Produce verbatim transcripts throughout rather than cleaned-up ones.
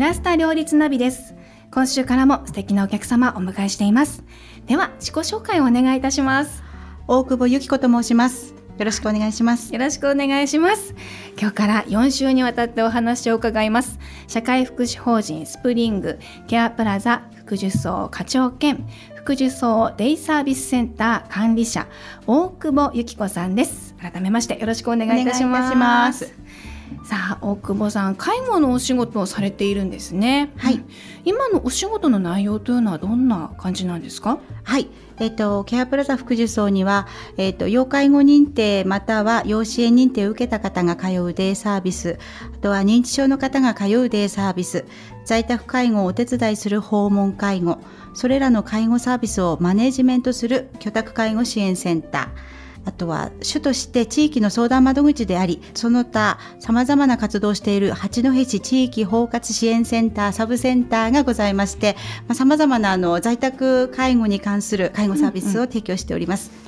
ラスタ両立ナビです。今週からも素敵なお客様をお迎えしています。では自己紹介をお願いいたします。 大久保由紀子と申します。よろしくお願いします。 よろしくお願いします。今日からよん週にわたってお話を伺います。社会福祉法人スプリングケアプラザ福寿荘課長兼福寿荘デイサービスセンター管理者大久保由紀子さんです。改めましてよろしくお願いいたします。 お願いいたします。 さあ大久保さん、介護のお仕事をされているんですね。 はい。 今のお仕事の内容というのはどんな感じなんですか？ はい。えっと、ケアプラザ福寿荘には、えっと、要介護認定または要支援認定を受けた方が通うデイサービス、あとは認知症の方が通うデイサービス、在宅介護をお手伝いする訪問介護、それらの介護サービスをマネジメントする居宅介護支援センター、あとは主として地域の相談窓口であり、その他さまざまな活動をしている八戸市地域包括支援センターサブセンターがございまして、さまざまなあの在宅介護に関する介護サービスを提供しております。うんうん、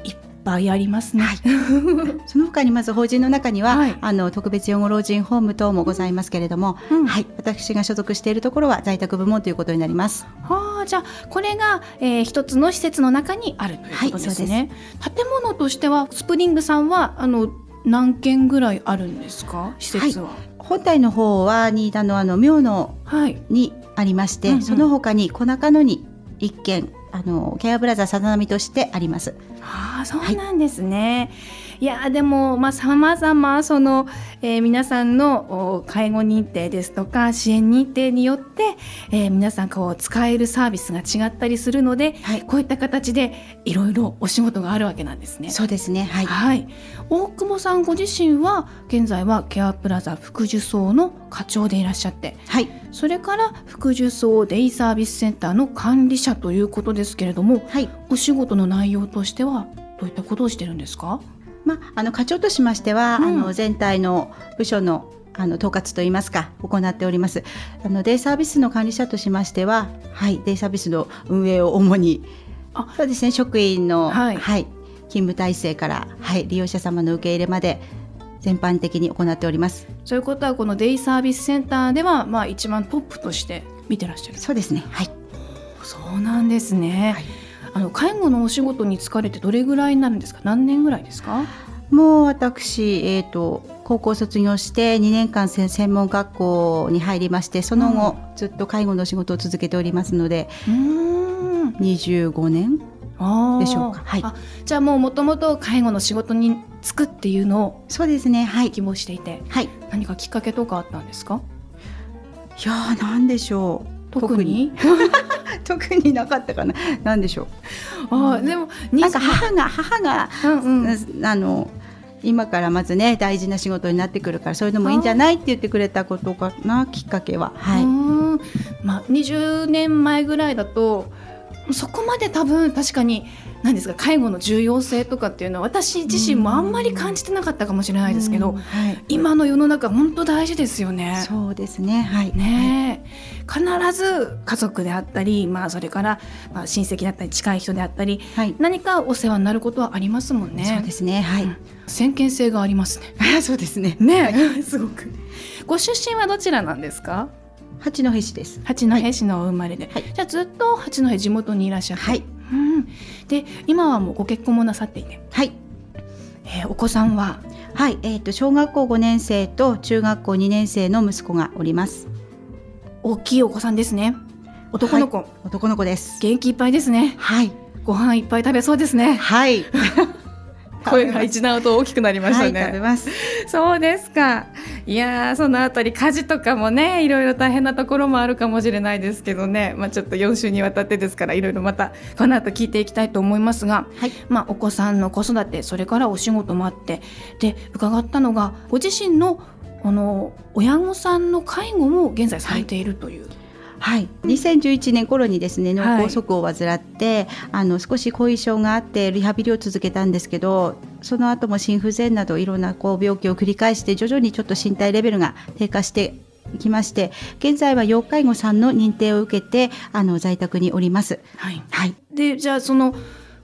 いっぱいありますね。はい、 その他にまず法人の中には、はい、あの特別養護老人ホーム等もございますけれども、うん、はい、私が所属しているところは在宅部門ということになります。 はあ、じゃあこれが、えー、一つの施設の中にあるということですね。はい、そうです。建物としてはスプリングさんはあの何軒ぐらいあるんですか？施設は、はい、 本体の方は新田のあの妙野にありまして、はい、うんうん、その他に小中野にいっ軒あのケアプラザさざなみとしてあります。 ああ、そうなんですね。はい、いやでもまあ様々その、えー、皆さんの介護認定ですとか支援認定によって、えー、皆さんこう使えるサービスが違ったりするので、はい、こういった形でいろいろお仕事があるわけなんですね。 そうですね。はい。 はい、大久保さんご自身は現在はケアプラザ福寿荘の課長でいらっしゃって、はい、それから福寿荘デイサービスセンターの管理者ということですけれども、はい、お仕事の内容としてはどういったことをしてるんですか？ まあ、あの課長としましては、うん、あの全体の部署のあの統括といいますか行っております。あのデイサービスの管理者としましては、はい、デイサービスの運営を主に、あ、そうですね、職員の、はいはい、勤務体制から、はい、利用者様の受け入れまで全般的に行っております。 そういうことはこのデイサービスセンターでは、まあ、一番トップとして見てらっしゃる。 そうですね。はい。 そうなんですね。はい、あの介護のお仕事に就かれてどれぐらいになるんですか？何年ぐらいですか？ もう私、えーと、高校卒業してにねんかん専門学校に入りまして、その後、うん、ずっと介護の仕事を続けておりますので、うーんにじゅうごねんでしょうか。はい、 あ、じゃあもうもともと介護の仕事に就くっていうのをそうですね、はい、 希望していて、 はい、 何かきっかけとかあったんですか？ いやー、なんでしょう。 特に特になかったかな。なんでしょう。 あ、でもなんか母が母が、うんうん、あの今からまずね大事な仕事になってくるからそういうのもいいんじゃないって言ってくれたことかな、きっかけは。はい。うーん、まあ、にじゅうねんまえぐらいだとそこまで多分確かに何ですか、介護の重要性とかっていうのは私自身もあんまり感じてなかったかもしれないですけど、はい、今の世の中本当大事ですよね。 そうですね。はい。 ね、はい、必ず家族であったり、まあ、それから、まあ、親戚だったり近い人であったり、はい、何かお世話になることはありますもんね。 そうですね。はい。うん、 先見性がありますね。 そうですね。 ね、はい、すごく。ご出身はどちらなんですか？ 八戸市です。 八戸市のお生まれで、はい、じゃあずっと八戸地元にいらっしゃって、はい、うん、で今はもうご結婚もなさっていて、はい、えー、お子さんは、 はい、えーと、小学校ごねん生と中学校にねん生の息子がおります。 大きいお子さんですね。男の子、はい、 男の子です。 元気いっぱいですね。 はい、 ご飯いっぱい食べそうですね。 はい。 声が一段と大きくなりましたね。 はい、食べます。 そうですか。いやー、そのあたり家事とかもね、いろいろ大変なところもあるかもしれないですけどね、まあ、ちょっとよん週にわたってですからいろいろまたこの後聞いていきたいと思いますが、はい、まあ、お子さんの子育て、それからお仕事もあって、で伺ったのがご自身のこの親御さんの介護も現在されているという、はいはい、にせんじゅういちねん頃にですね、脳梗塞を患って、はい、あの少し後遺症があってリハビリを続けたんですけど、その後も心不全などいろんなこう病気を繰り返して徐々にちょっと身体レベルが低下していきまして、現在は要介護さんの認定を受けてあの在宅におります。 はいはい、でじゃあその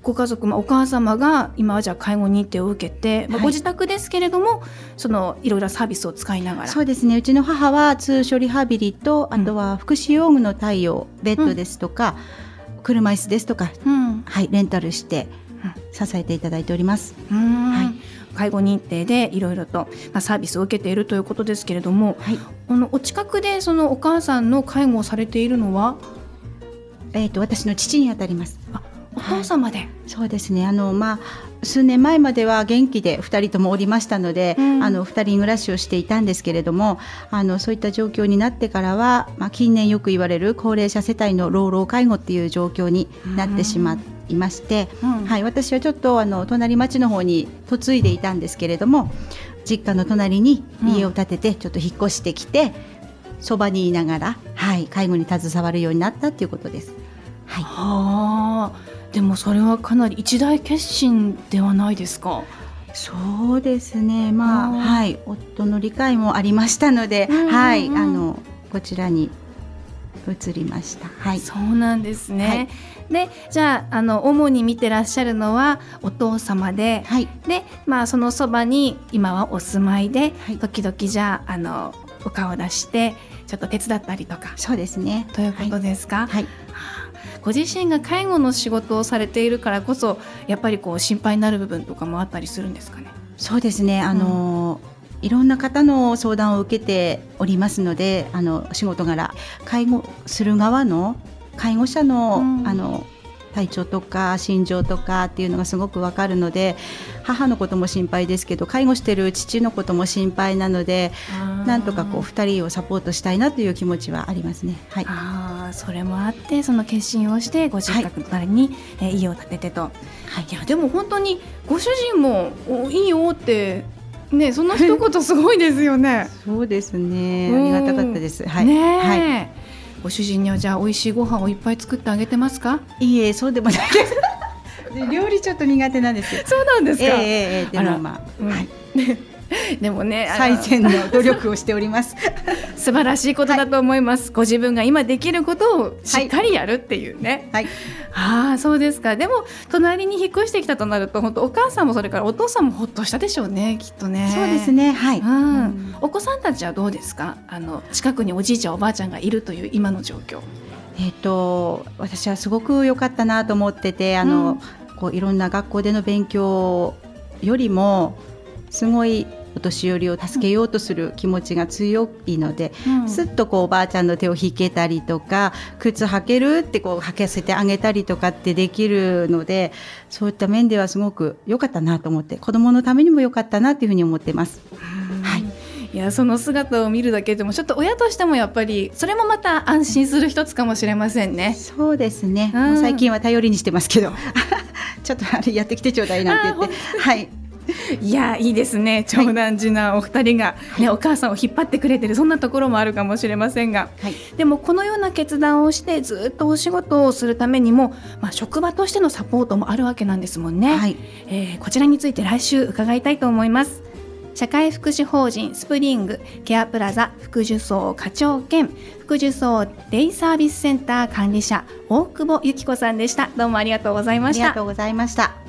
ご家族、まあ、お母様が今はじゃあ介護認定を受けて、まあ、ご自宅ですけれども、はい、そのいろいろサービスを使いながら。 そうですね、うちの母は通所リハビリと、あとは福祉用具の対応、ベッドですとか、うん、車椅子ですとか、うん、はい、レンタルして支えていただいております。 うん、はい、介護認定でいろいろとサービスを受けているということですけれども、はい、このお近くでそのお母さんの介護をされているのは、 えーと、私の父にあたります。 あ、お父様で、はい、 そうですね、あの、まあ、数年前までは元気でふたりともおりましたので、うん、あのふたり暮らしをしていたんですけれども、あのそういった状況になってからは、まあ、近年よく言われる高齢者世帯の老老介護っていう状況になってしまいまして、うん、はい、私はちょっとあの隣町の方に嫁いでいたんですけれども、実家の隣に家を建ててちょっと引っ越してきて、そばにいながら、はい、介護に携わるようになったということです。はい、はあ、でもそれはかなり一大決心ではないですか。 そうですね、まあ、はい、夫の理解もありましたので、はい、あのこちらに移りました。はい、 そうなんですね。はい、で、じゃあ、あの主に見てらっしゃるのはお父様で、はい、で、まあ、そのそばに今はお住まいで、はい、時々じゃあ、あのお顔を出してちょっと手伝ったりとか。 そうですね、 ということですか。 はいはい、 ご自身が介護の仕事をされているからこそ、やっぱりこう心配になる部分とかもあったりするんですかね。 そうですね、あの、うん、いろんな方の相談を受けておりますので、あの仕事柄介護する側の介護者の、うん、あの体調とか心情とかっていうのがすごくわかるので、母のことも心配ですけど、介護してる父のことも心配なので、なんとかこうふたりをサポートしたいなという気持ちはありますね。はい、 あ、それもあってその決心をしてご実家の隣に、はい、えー、家を建ててと、はい、いやでも本当にご主人もいいよってね、その一言すごいですよね。 そうですね、ありがたかったです。はい、 ね、 はい、 ご主人にはじゃあ美味しいご飯をいっぱい作ってあげてますか。 いいえ、そうでもないです料理ちょっと苦手なんですよ。 そうなんですか。 えー、えー、でもまあ、うん、はいでもね、 最善の努力をしております素晴らしいことだと思います、はい、ご自分が今できることをしっかりやるっていうね、はい、ああ、そうですか。でも隣に引っ越してきたとなると、本当お母さんもそれからお父さんもほっとしたでしょうね、きっとね。 そうですね、はい、うんうん、お子さんたちはどうですか。あの近くにおじいちゃんおばあちゃんがいるという今の状況。 えーと、私はすごく良かったなと思ってて、あの、うん、こういろんな学校での勉強よりもすごいお年寄りを助けようとする気持ちが強いので、うん、すっとこうおばあちゃんの手を引けたりとか、靴履けるってこう履かせてあげたりとかってできるので、そういった面ではすごく良かったなと思って、子どものためにも良かったなというふうに思ってます。はい、 いや、その姿を見るだけでもちょっと親としてもやっぱりそれもまた安心する一つかもしれませんね。 そうですね、うん、もう最近は頼りにしてますけどちょっとあれやってきてちょうだいなんて言って、はい、 いや、いいですね。長男次男お二人が、ね、はい、お母さんを引っ張ってくれてる、そんなところもあるかもしれませんが、はい、でもこのような決断をしてずっとお仕事をするためにも、まあ、職場としてのサポートもあるわけなんですもんね。はい、えー、こちらについて来週伺いたいと思います。社会福祉法人スプリングケアプラザ福寿荘課長兼福寿荘デイサービスセンター管理者大久保由紀子さんでした。どうもありがとうございました。 ありがとうございました。